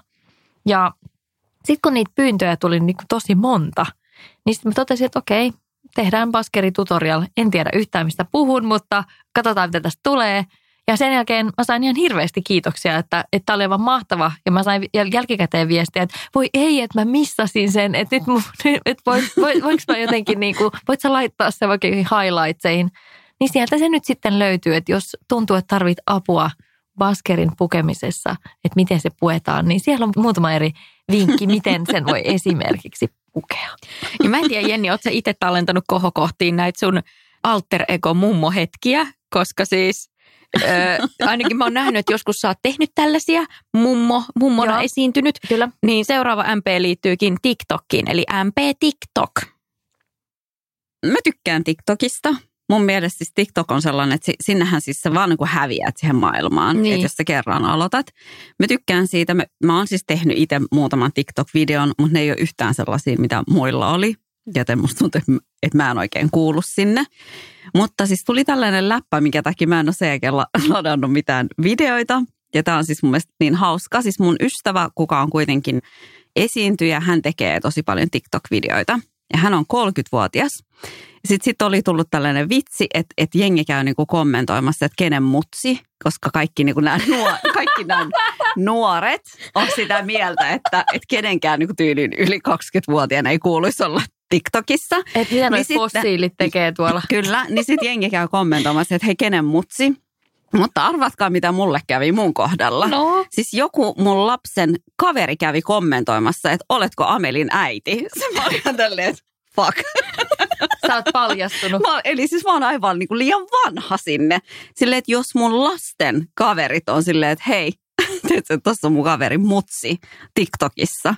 Ja sitten kun niitä pyyntöjä tuli niin tosi monta, niin sitten mä totesin, että okei, tehdään baskeritutorial. En tiedä yhtään, mistä puhun, mutta katsotaan, mitä tästä tulee. Ja sen jälkeen mä sain ihan hirveästi kiitoksia, että tämä oli aivan mahtava. Ja mä sain jälkikäteen viestiä, että voi ei, että mä missasin sen. Että nyt mun, että voit, voit, voinko mä jotenkin, niin kuin, voit sä laittaa se oikein highlightseihin. Niin sieltä se nyt sitten löytyy, että jos tuntuu, että tarvit apua baskerin pukemisessa, että miten se puetaan, niin siellä on muutama eri vinkki, miten sen voi esimerkiksi pukea. Ja mä en tiedä, Jenni, ootko sä itse tallentanut kohokohtiin näitä sun alter ego mummo-hetkiä, koska siis ö, ainakin mä oon nähnyt, että joskus sä oot tehnyt tällaisia mummo, mummona Joo. esiintynyt. Kyllä. Niin seuraava M P liittyykin TikTokiin, eli M P TikTok. Mä tykkään TikTokista. Mun mielestä siis TikTok on sellainen, että sinnehän siis sä vaan niin kuin häviät siihen maailmaan, niin. Että jos sä kerran aloitat. Mä tykkään siitä, mä, mä oon siis tehnyt itse muutaman TikTok-videon, mutta ne ei ole yhtään sellaisia, mitä muilla oli. Joten musta tuntuu, että mä en oikein kuulu sinne. Mutta siis tuli tällainen läppä, minkä takia mä en ole sen jälkeen ladannut mitään videoita. Ja tää on siis mun mielestä niin hauska. Siis mun ystävä, kuka on kuitenkin esiintyjä, hän tekee tosi paljon TikTok-videoita. Ja hän on kolmekymmentävuotias. Sitten sit oli tullut tällainen vitsi, että, että jengi käy niinku kommentoimassa, että kenen mutsi, koska kaikki, niinku nämä, nuor, kaikki nämä nuoret on sitä mieltä, että, että kenenkään niinku tyylin yli kaksikymmentävuotiaana ei kuuluisi olla TikTokissa. Että mitä niin fossiilit tekee tuolla. Kyllä, niin sitten jengi käy kommentoimassa, että hei, kenen mutsi. Mutta arvatkaa, mitä mulle kävi mun kohdalla. No. Siis joku mun lapsen kaveri kävi kommentoimassa, että oletko Amelin äiti. Se mä olin tälleen, että fuck. Sä oot paljastunut. Mä, eli siis mä oon aivan niin kuin liian vanha sinne. Silleen, että jos mun lasten kaverit on silleen, että hei, tuossa on mun kaveri mutsi TikTokissa.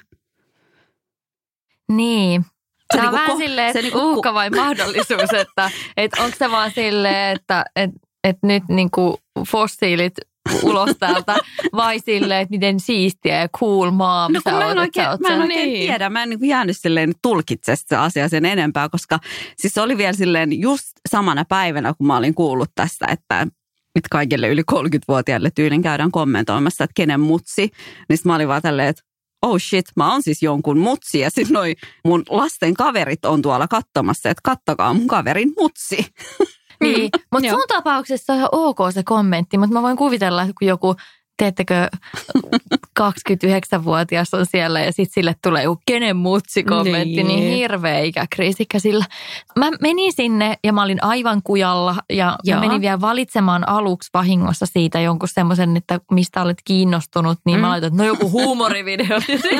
Niin. Se, se on niinku vähän ko- silleen, että niinku uhka ko- vai mahdollisuus, että, että onko se vaan silleen, että, että, että nyt niin kuin fossiilit ulos täältä, vai silleen, että miten siistiä ja cool mom no, sä mä oot, en oikein, oot mä en oikein niin. tiedä, mä en niin kuin jäänyt silleen tulkitse sitä asiaa sen enempää, koska siis se oli vielä silleen just samana päivänä, kun mä olin kuullut tästä, että nyt kaikille yli kolmekymmentävuotiaille tyylin käydään kommentoimassa, että kenen mutsi, niin mä olin vaan tälleen, että oh shit, mä oon siis jonkun mutsi ja sitten noi mun lasten kaverit on tuolla katsomassa, että kattokaa mun kaverin mutsi. Niin, mutta sun tapauksessa on ihan ok se kommentti, mutta mä voin kuvitella, että kun joku, teettekö, kaksikymmentäyhdeksänvuotias on siellä ja sitten sille tulee joku kenen mutsi kommentti, niin, niin hirveä ikäkriisikäsillä. Mä menin sinne ja mä olin aivan kujalla ja mä menin vielä valitsemaan aluksi vahingossa siitä jonkun semmoisen, että mistä olet kiinnostunut, niin mm. mä laitan, että no joku huumorivideo.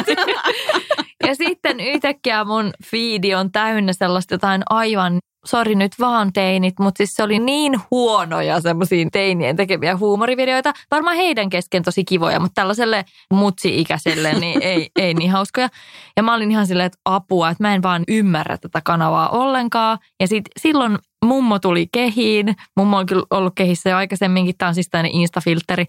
Ja sitten yhtäkkiä mun feedi on täynnä sellaista jotain aivan, sori nyt vaan teinit, mutta siis se oli niin huonoja semmoisia teinien tekemiä huumorivideoita. Varmaan heidän kesken tosi kivoja, mutta tällaiselle mutsi-ikäiselle niin ei, ei niin hauskoja. Ja mä olin ihan silleen, että apua, että mä en vaan ymmärrä tätä kanavaa ollenkaan. Ja sit, silloin mummo tuli kehiin. Mummo on kyllä ollut kehissä jo aikaisemminkin. Tämä on siis tämmöinen Insta-filteri.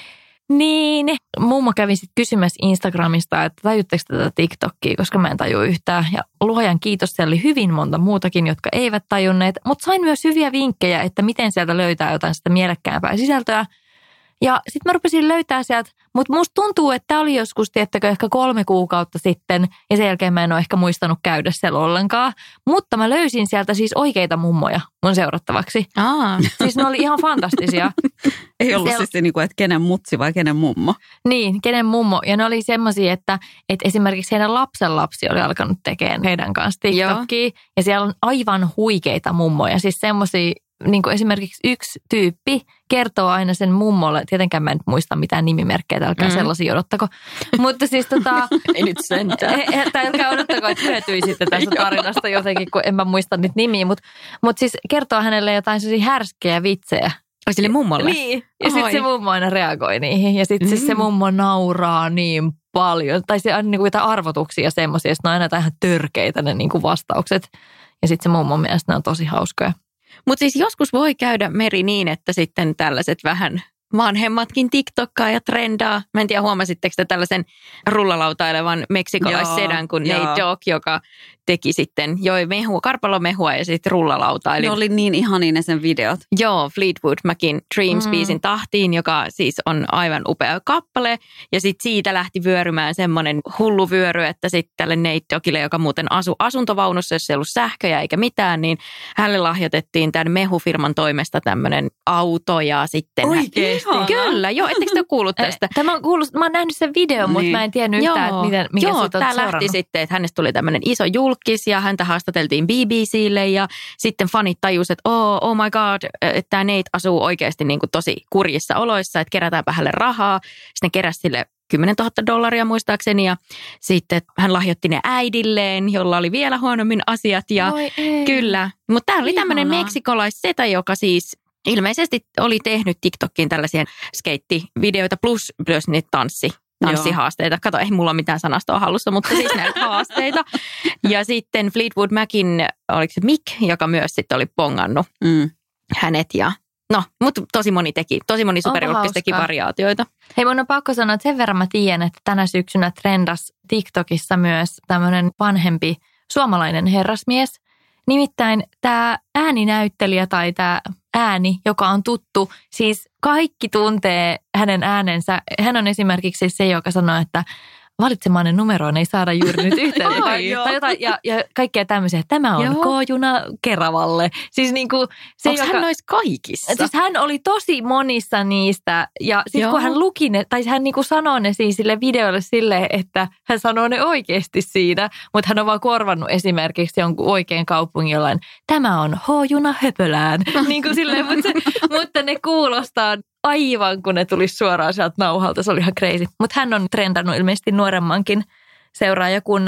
Niin, mummo kävi sitten kysymässä Instagramista, että tajutteko tätä TikTokia, koska mä en taju yhtään. Ja luojan kiitos, siellä oli hyvin monta muutakin, jotka eivät tajunneet. Mutta sain myös hyviä vinkkejä, että miten sieltä löytää jotain sitä mielekkäämpää sisältöä. Ja sitten mä rupesin löytää sieltä, mutta musta tuntuu, että tämä oli joskus, tiettäkö, ehkä kolme kuukautta sitten. Ja sen jälkeen mä en ole ehkä muistanut käydä siellä ollenkaan. Mutta mä löysin sieltä siis oikeita mummoja mun seurattavaksi. Aa. Siis ne oli ihan fantastisia. Ei ollut Siellä... siis niin kuin, että kenen mutsi vai kenen mummo. Niin, kenen mummo. Ja ne oli semmoisia, että, että esimerkiksi heidän lapsenlapsi oli alkanut tekemään heidän kanssa TikTokia. Ja siellä on aivan huikeita mummoja. Siis semmoisia, niin kuin esimerkiksi yksi tyyppi kertoo aina sen mummolle. Tietenkään mä en muista mitään nimimerkkejä, älkää mm. sellaisia odottako. Mutta siis tota... Ei nyt sentään. Tai älkää odottako, että hyötyisitte tästä tarinasta jotenkin, kun en mä muista niitä nimiä. Mutta mut siis kertoo hänelle jotain sellaisia härskejä vitsejä. Ai sille mummolle? Niin. Ja sitten se mummo aina reagoi niihin. Ja sitten mm. siis se mummo nauraa niin paljon. Tai se on niinku jotain arvotuksia semmoisia. Ja sitten on aina jotain ihan törkeitä ne niinku vastaukset. Ja sitten se mummon mielestä ne on tosi hauskoja. Mutta siis joskus voi käydä, Meri, niin, että sitten tällaiset vähän vanhemmatkin TikTokkaa ja trendaa. Mä en tiedä, huomasitteko te tällaisen rullalautailevan meksikolaissedän kuin Nate Dogg, joka teki sitten, joi mehua, karpalomehua ja sitten rullalautaili. Ne oli niin ihania ne sen videot. Joo, Fleetwood Macin Dreams-biisin Mm. tahtiin, joka siis on aivan upea kappale. Ja sitten siitä lähti vyörymään semmoinen hullu vyöry, että sitten tälle Nate Doggille, joka muuten asui asuntovaunussa, jossa ei ollut sähköjä eikä mitään, niin hänelle lahjoitettiin tämän mehufirman toimesta tämmöinen auto ja sitten... Oikeesti? Kyllä, joo, ettekö te ole kuullut tästä? Tämä on kuullut, mä oon nähnyt sen videon, mutta Niin. mä en tiennyt yhtään, että miten, mikä Joo, siitä on tämä seurannut. lähti sitten, että hänestä tuli tämmöinen iso julkis ja häntä haastateltiin B B C:lle ja sitten fanit tajusivat, että oh, oh my god, että tämä Nate asuu oikeasti niin kuin tosi kurjissa oloissa, että kerätäänpä hänelle rahaa. Sitten keräsi sille kymmenentuhatta dollaria muistaakseni ja sitten hän lahjoitti ne äidilleen, jolla oli vielä huonommin asiat ja Voi ei. kyllä. Mutta tämä oli tämmöinen Ihanaa. meksikolaissetä, joka siis ilmeisesti oli tehnyt TikTokiin tällaisia skeittivideoita plus myös niitä tanssi. tanssihaasteita. Kato, ei mulla ole mitään sanastoa hallussa, mutta siis näitä haasteita. Ja sitten Fleetwood Macin, oliko se Mick, joka myös sitten oli pongannut Mm. hänet ja no, mutta tosi moni teki, tosi moni superjulkis teki hauskaa. variaatioita. Hei, mun on pakko sanoa, että sen verran mä tiedän, että tänä syksynä trendas TikTokissa myös tämmöinen vanhempi suomalainen herrasmies. Nimittäin tämä ääninäyttelijä tai tämä ääni, joka on tuttu, siis kaikki tuntee hänen äänensä. Hän on esimerkiksi se, joka sanoo, että valitsemanne numeroon ei saada juuri nyt yhteyttä. tai, tai jotain, ja, ja kaikkea tämmöisiä. Tämä on K-juna Keravalle. Siis niinku se, onko joka, hän noissa kaikissa? Siis hän oli tosi monissa niistä. Ja sitten kun hän luki ne, tai hän niinku sanoo ne siis sille videolle silleen, että hän sanoo ne oikeasti siinä. Mutta hän on vaan korvannut esimerkiksi jonkun oikein kaupungin jollain. Tämä on H-juna Höpölään. niin kuin silleen, mutta, se, mutta ne kuulostaa aivan, kun ne tulisi suoraan sieltä nauhalta. Se oli ihan crazy. Mutta hän on trendannut ilmeisesti nuoremmankin seuraajakunnan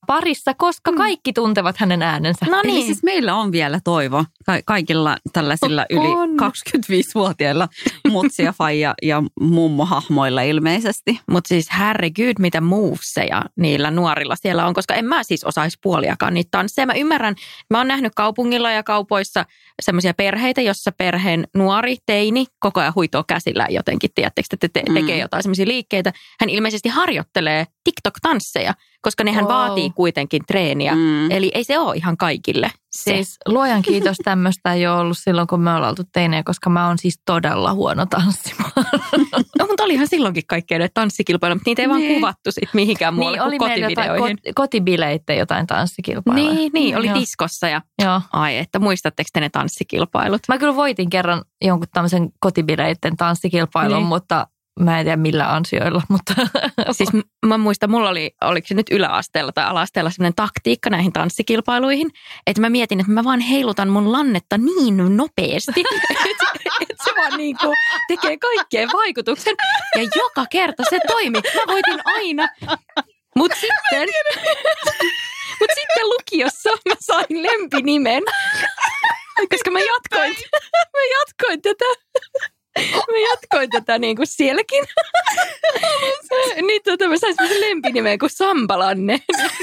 parissa, koska kaikki tuntevat hänen äänensä. No niin. Eli siis meillä on vielä toivo ka- kaikilla tällaisilla yli On. kaksikymmentäviisivuotiailla mutsia, faija ja mummohahmoilla ilmeisesti. Mutta siis herregud, mitä moveseja niillä nuorilla siellä on, koska en mä siis osaisi puoliakaan niitä tansseja. Mä ymmärrän, mä oon nähnyt kaupungilla ja kaupoissa semmoisia perheitä, jossa perheen nuori teini koko ajan huitoo käsillä jotenkin, tiedättekö, että te- Mm. tekee jotain semmoisia liikkeitä. Hän ilmeisesti harjoittelee TikTok-tansseja, koska nehän Wow. vaatii kuitenkin treeniä. Mm. Eli ei se ole ihan kaikille se. Siis luojan kiitos, tämmöistä ei ole ollut silloin, kun me ollaan oltu teinejä, koska mä oon siis todella huono tanssimaan. No, mutta olihan silloinkin kaikkea näitä tanssikilpailuja, mutta niitä ei vaan Niin. kuvattu sit mihinkään muualle kuin meillä jotain kotivideoihin. kot- kotibileitte jotain tanssikilpailuja. Niin, niin, oli Joo. diskossa ja Joo. ai, että muistatteko te ne tanssikilpailut? Mä kyllä voitin kerran jonkun tämmöisen kotibileitten tanssikilpailun, Niin. mutta mä en tiedä millä ansioilla. Mutta Siis m- mä muistan, mulla oli, oliko se nyt yläasteella tai alasteella sellainen taktiikka näihin tanssikilpailuihin, että mä mietin, että mä vaan heilutan mun lannetta niin nopeasti, että et se vaan niin kuin tekee kaikkeen vaikutuksen. Ja joka kerta se toimi. Mä voitin aina. Mutta sitten, mut sitten lukiossa mä sain lempinimen, koska mä jatkoin, mä jatkoin tätä. Mä jatkoin tätä niin kuin sielläkin. Niin tota, mä sain semmoisen lempinimen kuin Sambalanne.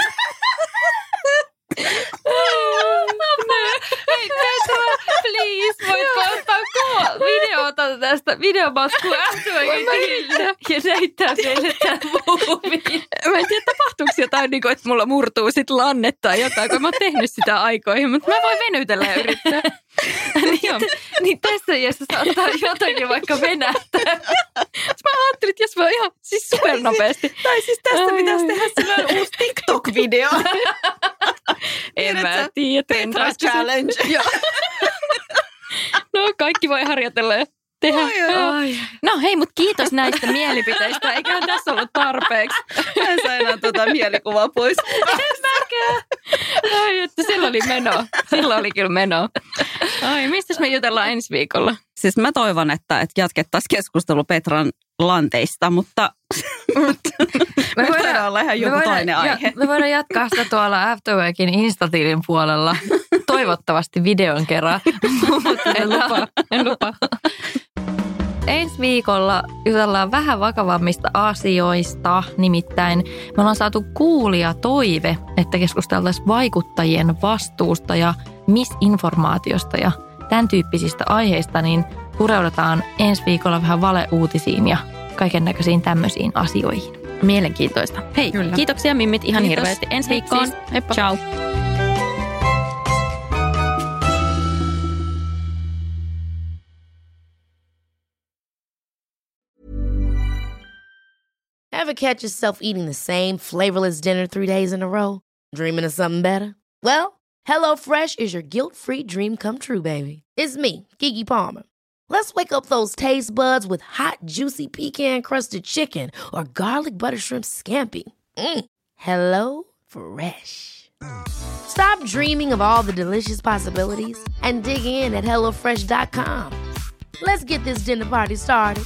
hei Petra, please, voitko ottaa kuva, videota tästä videomaskua ähtyäkin ja näyttää meille tämän muuvin. Mä en tiedä, tapahtuuko jotain, niin kuin, että mulla murtuu sit lanne tai jotain, kun mä oon tehnyt sitä aikoihin, mutta mä voin venytellä ja yrittää. Niin, niin tässä iässä saattaa jotakin vaikka venähtää. Mä ajattelin, että jos mä oon ihan siis supernopeasti. Tai siis tästä Ai, pitäisi ai. tehdä sellainen uusi TikTok-video. En mä Tiedätkö? tiedä. Petra trendaisiko se. Challenge. Joo. No kaikki voi harjoitella ja tehdä. Ai, ai. Ai. No hei, mutta kiitos näistä mielipiteistä. Eiköhän tässä ollut tarpeeksi. Mä en saa enää tuota mielikuvaa pois. Ai, että sillä oli meno. Sillä oli kyllä meno. Ai, mistäs me jutellaan ensi viikolla? Siis mä toivon, että, että jatkettaisiin keskustelu Petran lanteista, mutta me voidaan olla ihan joku voidaan- toinen aihe. Ja, me voidaan jatkaa sitä tuolla Afterworkin Instatilin puolella. Toivottavasti videon kerran. Mutta En lupaa, en lupaa. Ensi viikolla jutellaan vähän vakavammista asioista, nimittäin me ollaan saatu kuulija toive, että keskusteltaisiin vaikuttajien vastuusta ja misinformaatiosta ja tämän tyyppisistä aiheista, niin pureudutaan ensi viikolla vähän valeuutisiin ja kaiken näköisiin tämmöisiin asioihin. Mielenkiintoista. Hei, Kyllä. kiitoksia Mimmit ihan Kiitos. hirveästi. Ensi viikkoon. Siis, Heippa. ciao. Ever catch yourself eating the same flavorless dinner three days in a row? Dreaming of something better? Well, HelloFresh is your guilt-free dream come true, baby. It's me, Keke Palmer. Let's wake up those taste buds with hot, juicy pecan-crusted chicken or garlic butter shrimp scampi. Mm. Hello Fresh. Stop dreaming of all the delicious possibilities and dig in at hello fresh dot com. Let's get this dinner party started.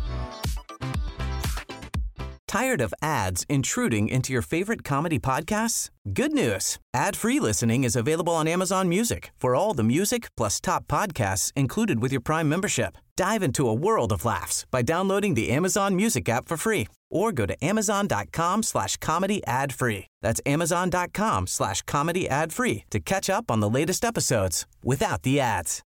Tired of ads intruding into your favorite comedy podcasts? Good news. Ad-free listening is available on Amazon Music for all the music plus top podcasts included with your Prime membership. Dive into a world of laughs by downloading the Amazon Music app for free or go to amazon.com slash comedy ad free. That's amazon.com slash comedy ad free to catch up on the latest episodes without the ads.